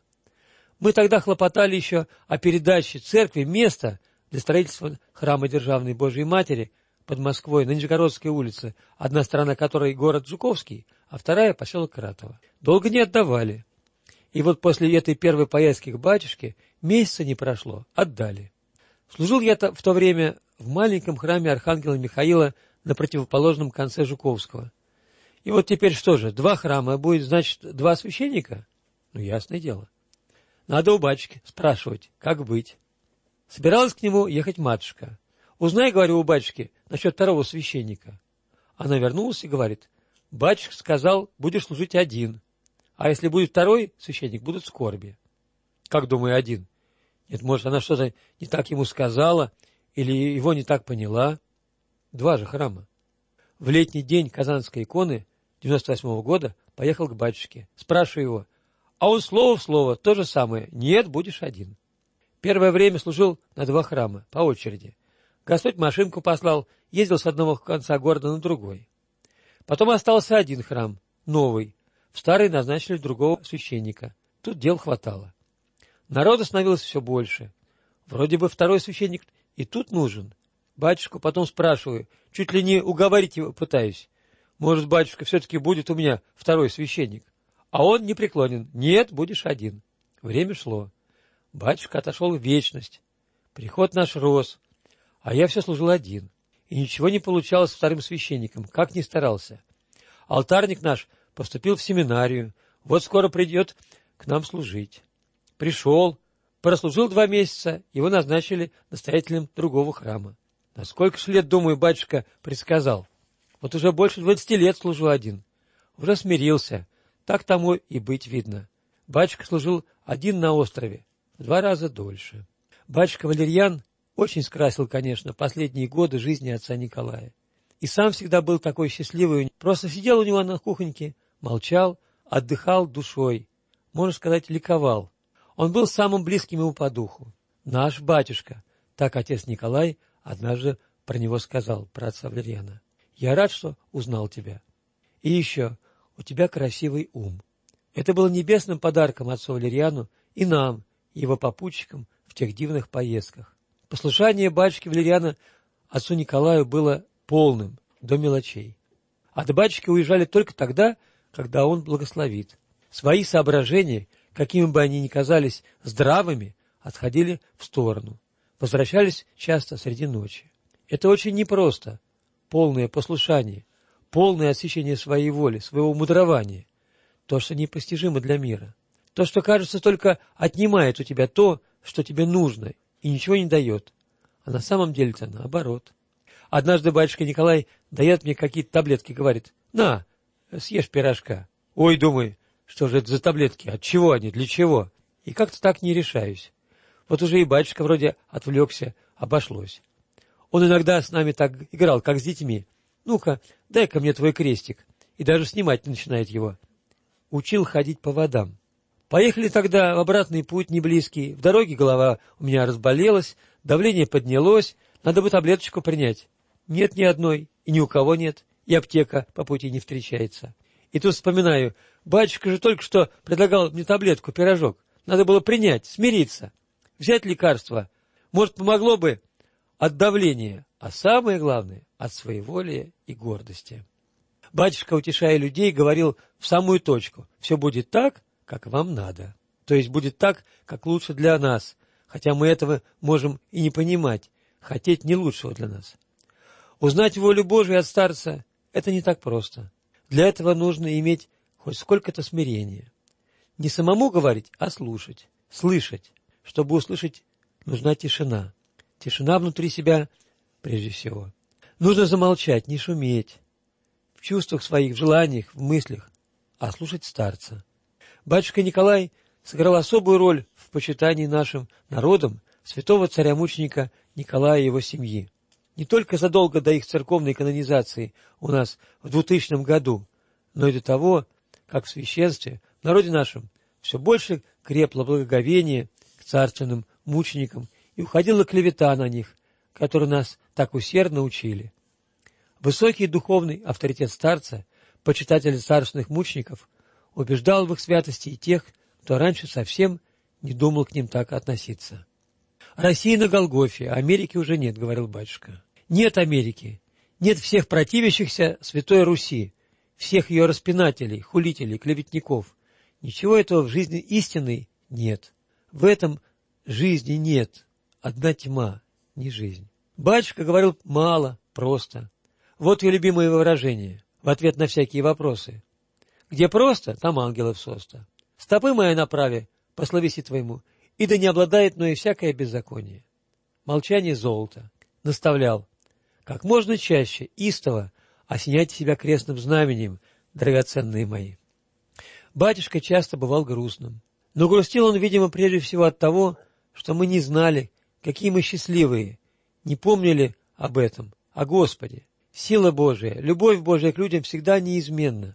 Мы тогда хлопотали еще о передаче церкви места для строительства храма Державной Божией Матери под Москвой на Нижегородской улице, одна сторона которой город Жуковский, а вторая поселок Ратово. Долго не отдавали. И вот после этой первой поездки к батюшке месяца не прошло, отдали. Служил я в то время в маленьком храме Архангела Михаила на противоположном конце Жуковского. И вот теперь что же, два храма, будет, значит, два священника? Ну, ясное дело. Надо у батюшки спрашивать, как быть. Собиралась к нему ехать матушка. Узнай, говорю, у батюшки насчет второго священника. Она вернулась и говорит: батюшка сказал, будешь служить один. А если будет второй священник, будут скорби. Как, думаю, один? Нет, может, она что-то не так ему сказала, или его не так поняла. Два же храма. В летний день Казанской иконы девяносто восьмого года поехал к батюшке. Спрашиваю его, а он слово в слово то же самое: нет, будешь один. Первое время служил на два храма, по очереди. Господь машинку послал, ездил с одного конца города на другой. Потом остался один храм, новый. В старый назначили другого священника. Тут дел хватало. Народа становилось все больше. Вроде бы второй священник и тут нужен. Батюшку потом спрашиваю, чуть ли не уговорить его пытаюсь. Может, батюшка, все-таки будет у меня второй священник? А он не преклонен. Нет, будешь один. Время шло. Батюшка отошел в вечность. Приход наш рос, а я все служил один. И ничего не получалось вторым священником, как ни старался. Алтарник наш поступил в семинарию, вот скоро придет к нам служить. Пришел, прослужил два месяца, его назначили настоятелем другого храма. На сколько ж лет, думаю, батюшка предсказал. Вот уже больше двадцати лет служу один. Уже смирился, так тому и быть видно. Батюшка служил один на острове, в два раза дольше. Батюшка Валерьян очень скрасил, конечно, последние годы жизни отца Николая. И сам всегда был такой счастливый, просто сидел у него на кухоньке, молчал, отдыхал душой, можно сказать, ликовал. Он был самым близким ему по духу. Наш батюшка, так отец Николай однажды про него сказал, про отца Валерьяна. Я рад, что узнал тебя. И еще, у тебя красивый ум. Это было небесным подарком отцу Валерьяну и нам, его попутчикам в тех дивных поездках. Послушание батюшки Валерьяна отцу Николаю было полным, до мелочей. От батюшки уезжали только тогда, когда он благословит. Свои соображения, какими бы они ни казались здравыми, отходили в сторону. Возвращались часто среди ночи. Это очень непросто. Полное послушание, полное освящение своей воли, своего мудрования. То, что непостижимо для мира. То, что, кажется, только отнимает у тебя то, что тебе нужно, и ничего не дает. А на самом деле-то наоборот. Однажды батюшка Николай дает мне какие-то таблетки, говорит, на, съешь пирожка. Ой, думаю, что же это за таблетки, от чего они, для чего? И как-то так не решаюсь. Вот уже и батюшка вроде отвлекся, обошлось. Он иногда с нами так играл, как с детьми. Ну-ка, дай-ка мне твой крестик. И даже снимать начинает его. Учил ходить по водам. Поехали тогда в обратный путь неблизкий. В дороге голова у меня разболелась, давление поднялось, надо бы таблеточку принять. Нет ни одной, и ни у кого нет, и аптека по пути не встречается. И тут вспоминаю, батюшка же только что предлагал мне таблетку, пирожок. Надо было принять, смириться, взять лекарство. Может, помогло бы от давления, а самое главное, от своеволия и гордости. Батюшка, утешая людей, говорил в самую точку. Все будет так, как вам надо. То есть будет так, как лучше для нас, хотя мы этого можем и не понимать, хотеть не лучшего для нас. Узнать волю Божию от старца – это не так просто. Для этого нужно иметь хоть сколько-то смирения. Не самому говорить, а слушать, слышать. Чтобы услышать, нужна тишина. Тишина внутри себя прежде всего. Нужно замолчать, не шуметь. В чувствах своих, в желаниях, в мыслях, а слушать старца. Батюшка Николай сыграл особую роль в почитании нашим народом святого царя-мученика Николая и его семьи. Не только задолго до их церковной канонизации у нас в двухтысячном году, но и до того, как в священстве, в народе нашем, все больше крепло благоговение к царственным мученикам и уходила клевета на них, которую нас так усердно учили. Высокий духовный авторитет старца, почитателя царственных мучеников, убеждал в их святости и тех, кто раньше совсем не думал к ним так относиться. «Россия на Голгофе, Америки уже нет», — говорил батюшка. «Нет Америки, нет всех противящихся Святой Руси, всех ее распинателей, хулителей, клеветников. Ничего этого в жизни истинной нет. В этом жизни нет. Одна тьма, не жизнь». Батюшка говорил мало, просто. Вот ее любимое выражение в ответ на всякие вопросы. «Где просто, там ангелов соста. Стопы мои направи, по словеси твоему, и да не обладает, но и всякое беззаконие». Молчание золото. Наставлял. Как можно чаще, истово, осеняйте себя крестным знаменем, драгоценные мои. Батюшка часто бывал грустным. Но грустил он, видимо, прежде всего от того, что мы не знали, какие мы счастливые, не помнили об этом, о Господе. Сила Божия, любовь Божия к людям всегда неизменна.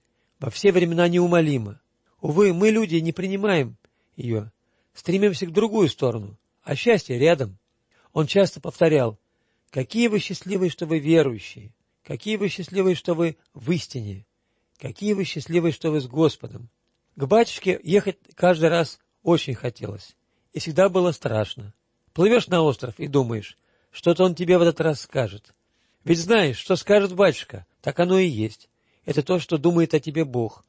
Во все времена неумолима. Увы, мы, люди, не принимаем ее, стремимся к другую сторону, а счастье рядом. Он часто повторял: «Какие вы счастливые, что вы верующие! Какие вы счастливые, что вы в истине! Какие вы счастливые, что вы с Господом!» К батюшке ехать каждый раз очень хотелось. и всегда было страшно. Плывешь на остров и думаешь, что-то он тебе в этот раз скажет. Ведь знаешь, что скажет батюшка, так оно и есть. Это то, что думает о тебе Бог.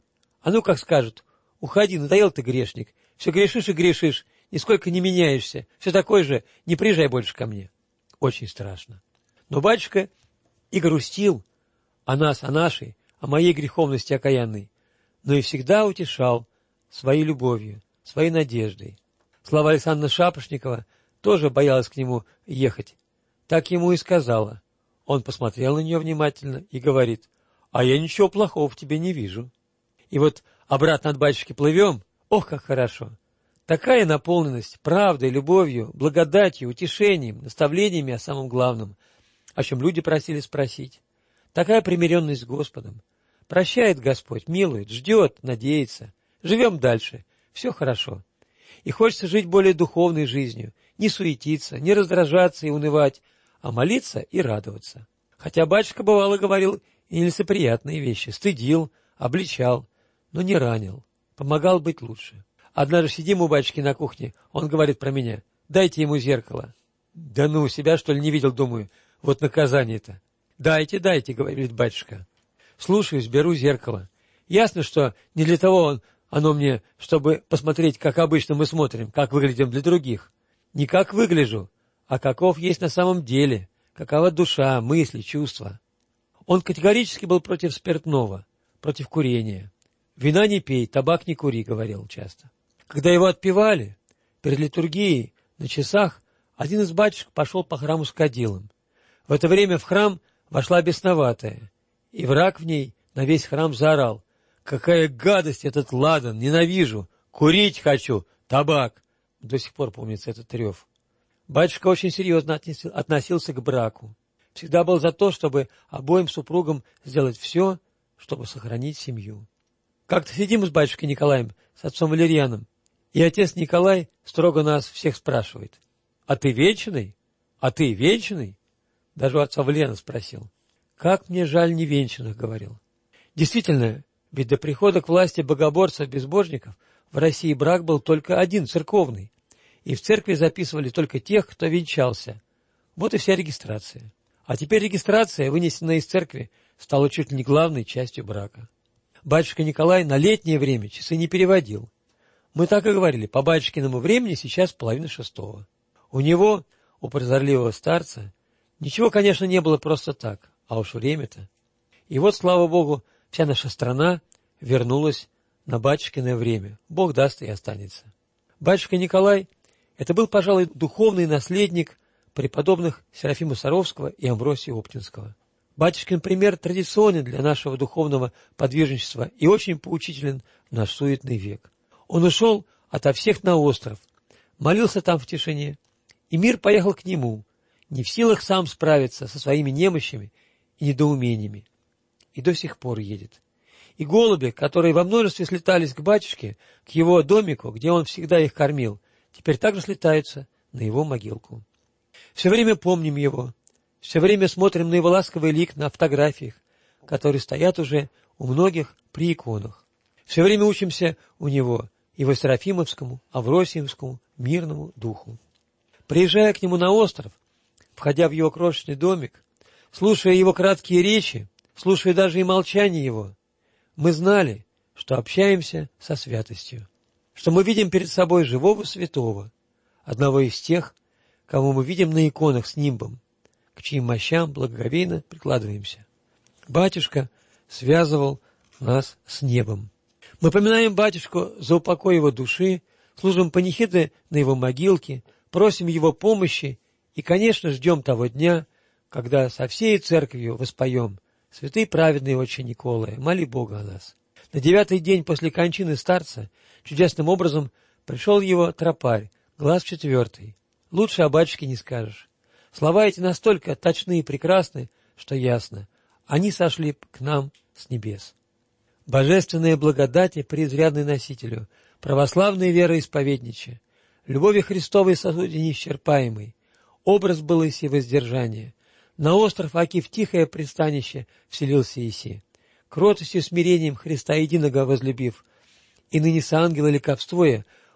А ну как скажут: уходи, надоел ты, грешник, все грешишь и грешишь, нисколько не меняешься, все такой же, не приезжай больше ко мне. Очень страшно. Но батюшка и грустил о нас, о нашей, о моей греховности окаянной, но и всегда утешал своей любовью, своей надеждой. Слава Александра Шапошникова тоже боялась к нему ехать. Так ему и сказала. Он посмотрел на нее внимательно и говорит: а я ничего плохого в тебе не вижу. И вот обратно от батюшки плывем, ох, как хорошо. Такая наполненность правдой, любовью, благодатью, утешением, наставлениями о самом главном, о чем люди просили спросить. Такая примиренность с Господом. Прощает Господь, милует, ждет, надеется. Живем дальше, все хорошо. И хочется жить более духовной жизнью, не суетиться, не раздражаться и унывать, а молиться и радоваться. Хотя батюшка, бывало, говорил и нелицеприятные вещи, стыдил, обличал, но не ранил, помогал быть лучше. Однажды сидим у батюшки на кухне, он говорит про меня: дайте ему зеркало. Да ну, себя что ли не видел, думаю, вот наказание-то. Дайте, дайте, говорит батюшка. Слушаюсь, беру зеркало. Ясно, что не для того он, оно мне, чтобы посмотреть, как обычно мы смотрим, как выглядим для других. Не как выгляжу, а каков есть на самом деле, какова душа, мысли, чувства. Он категорически был против спиртного, против курения. Вина не пей, табак не кури, говорил часто. Когда его отпевали, перед литургией, на часах, один из батюшек пошел по храму с кадилом. В это время в храм вошла бесноватая, и враг в ней на весь храм заорал: «Какая гадость этот ладан! Ненавижу! Курить хочу! Табак!» До сих пор помнится этот рев. Батюшка очень серьезно относился к браку. Всегда был за то, чтобы обоим супругам сделать все, чтобы сохранить семью. Как-то сидим с батюшкой Николаем, с отцом Валерьяном, и отец Николай строго нас всех спрашивает: «А ты вечный? А ты вечный?» Даже у отца Валерьяна спросил. «Как мне жаль невенчанных», — говорил. Действительно, ведь до прихода к власти богоборцев-безбожников в России брак был только один, церковный, и в церкви записывали только тех, кто венчался. Вот и вся регистрация. А теперь регистрация, вынесенная из церкви, стала чуть ли не главной частью брака. Батюшка Николай на летнее время часы не переводил. Мы так и говорили: по батюшкиному времени сейчас половина шестого. У него, у прозорливого старца, ничего, конечно, не было просто так, а уж время-то. И вот, слава Богу, вся наша страна вернулась на батюшкиное время. Бог даст и останется. Батюшка Николай — это был, пожалуй, духовный наследник преподобных Серафима Саровского и Амвросия Оптинского. Батюшкин пример традиционен для нашего духовного подвижничества и очень поучителен в наш суетный век. Он ушел ото всех на остров, молился там в тишине, и мир поехал к нему, не в силах сам справиться со своими немощами и недоумениями. И до сих пор едет. И голуби, которые во множестве слетались к батюшке, к его домику, где он всегда их кормил, теперь также слетаются на его могилку. Все время помним его, все время смотрим на его ласковый лик на фотографиях, которые стоят уже у многих при иконах. Все время учимся у него, его Серафимовскому, Авросиевскому, мирному духу. Приезжая к нему на остров, входя в его крошечный домик, слушая его краткие речи, слушая даже и молчание его, мы знали, что общаемся со святостью, что мы видим перед собой живого святого, одного из тех, кого мы видим на иконах с нимбом, к чьим мощам благоговейно прикладываемся. Батюшка связывал нас с небом. Мы поминаем батюшку за упокой его души, служим панихиды на его могилке, просим его помощи и, конечно, ждем того дня, когда со всей церковью воспоем: «Святый праведный отче Николай, моли Бога о нас». На девятый день после кончины старца чудесным образом пришел его тропарь, глаз четвертый. Лучше о батюшке не скажешь. Слова эти настолько точны и прекрасны, что ясно: они сошли к нам с небес. Божественная благодать преизрядный носителю, православной вероисповедниче, любови Христовой сосуде неисчерпаемой, образ был Иси воздержания. На остров Аки в тихое пристанище вселился Иси, кротостью смирением Христа единого возлюбив, и ныне с ангела ликовствуя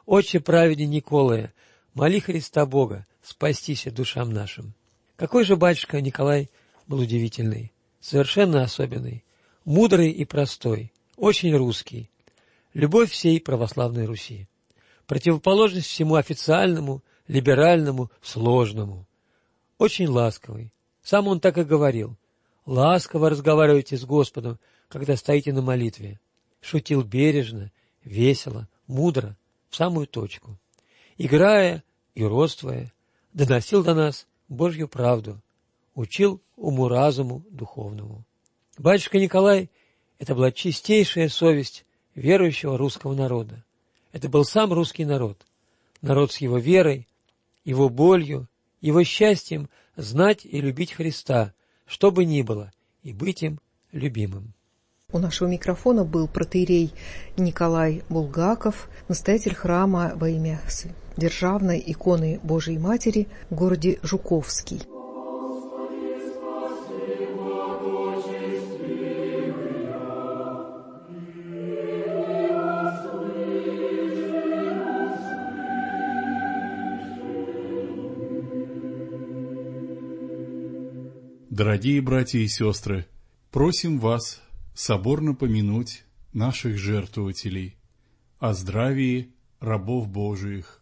Отче праведный Николая, моли Христа Бога, спастися душам нашим. Какой же батюшка Николай был удивительный, совершенно особенный, мудрый и простой, очень русский, любовь всей православной Руси, противоположность всему официальному, либеральному, сложному, очень ласковый. Сам он так и говорил: ласково разговаривайте с Господом, когда стоите на молитве. Шутил бережно, весело, мудро, в самую точку. Играя и родствуя, доносил до нас Божью правду, учил уму-разуму духовному. Батюшка Николай — это была чистейшая совесть верующего русского народа. Это был сам русский народ, народ с его верой, его болью, его счастьем знать и любить Христа, что бы ни было, и быть им любимым. У нашего микрофона был протоиерей Николай Булгаков, настоятель храма во имя Державной иконы Божией Матери в городе Жуковский. Дорогие братья и сестры, просим вас соборно помянуть наших жертвователей, о здравии рабов Божиих.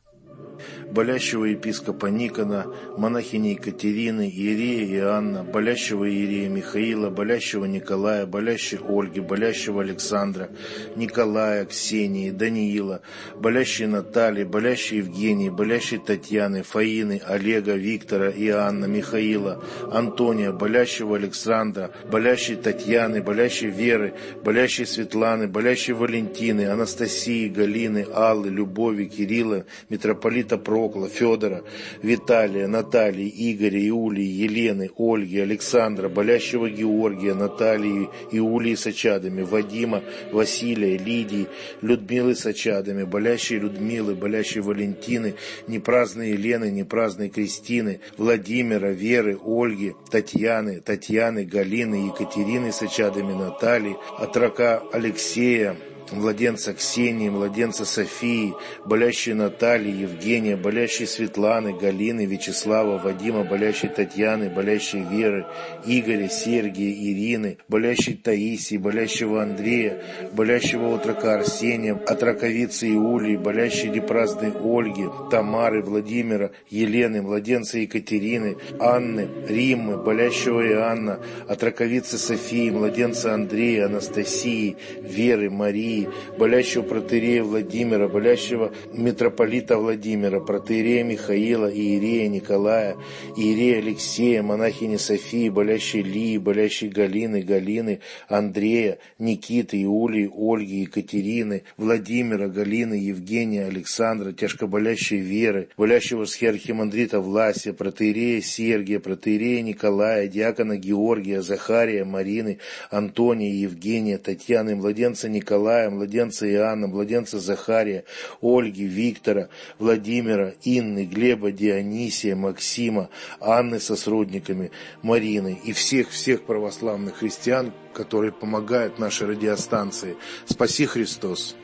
Болящего епископа Никона, монахини Екатерины, иерея Иоанна, болящего иерея Михаила, болящего Николая, болящей Ольги, болящего Александра, Николая, Ксении, Даниила, болящей Натальи, болящей Евгении, болящей Татьяны, Фаины, Олега, Виктора, Иоанна, Михаила, Антония, болящего Александра, болящей Татьяны, болящей Веры, болящей Светланы, болящей Валентины, Анастасии, Галины, Аллы, Любови, Кирилла, митрополита Прокла, Федора, Виталия, Натальи, Игоря, Иулии, Елены, Ольги, Александра, болящего Георгия, Натальи, Иулии с очадами, Вадима, Василия, Лидии, Людмилы с очадами, болящей Людмилы, болящей Валентины, непраздной Елены, непраздной Кристины, Владимира, Веры, Ольги, Татьяны, Татьяны, Галины, Екатерины с очадами, Натальи, отрока Алексея, младенца Ксении, младенца Софии, болящей Натальи, Евгения, болящей Светланы, Галины, Вячеслава, Вадима, болящей Татьяны, болящей Веры, Игоря, Сергия, Ирины, болящей Таисии, болящего Андрея, болящего отрока Арсения, отроковицы Иулии, болящей непраздной Ольги, Тамары, Владимира, Елены, младенца Екатерины, Анны, Риммы, болящего Иоанна, отроковицы Софии, младенца Андрея, Анастасии, Веры, Марии, болящего протоиерея Владимира, болящего митрополита Владимира, протоиерея Михаила, иерея Николая, иерея Алексея, монахини Софии, болящей Лии, болящей Галины, Галины, Андрея, Никиты, Иулии, Ольги, Екатерины, Владимира, Галины, Евгения, Александра, тяжкоболящей Веры, болящего схиархимандрита Власия, протоиерея Сергия, протоиерея Николая, диакона Георгия, Захария, Марины, Антония, Евгения, Татьяны, младенца Николая, младенца Иоанна, младенца Захария, Ольги, Виктора, Владимира, Инны, Глеба, Дионисия, Максима, Анны со сродниками, Марины и всех-всех православных христиан, которые помогают нашей радиостанции. Спаси Христос!